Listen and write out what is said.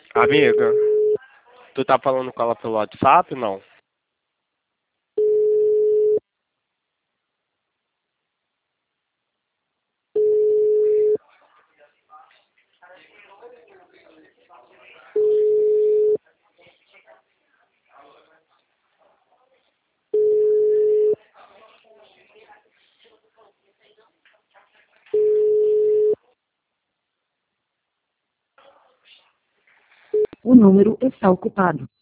Amiga, tu tá falando com ela pelo WhatsApp, não? O número está ocupado.